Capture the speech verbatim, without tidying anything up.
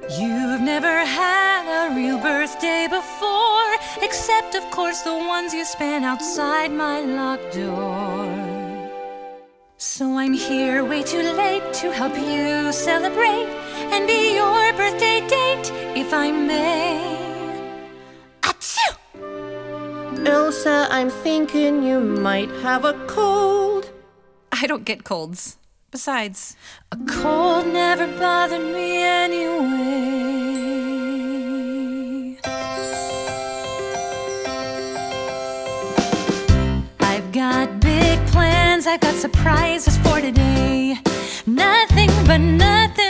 You've never had a real birthday before, except of course the ones you spent outside my locked door. So I'm here way too late to help you celebrate and be your birthday date, if I may. Achoo! Elsa, I'm thinking you might have a cold. I don't get colds. Besides, a cold never bothered me anyway. I've got big plans, I've got surprises for today. Nothing but nothing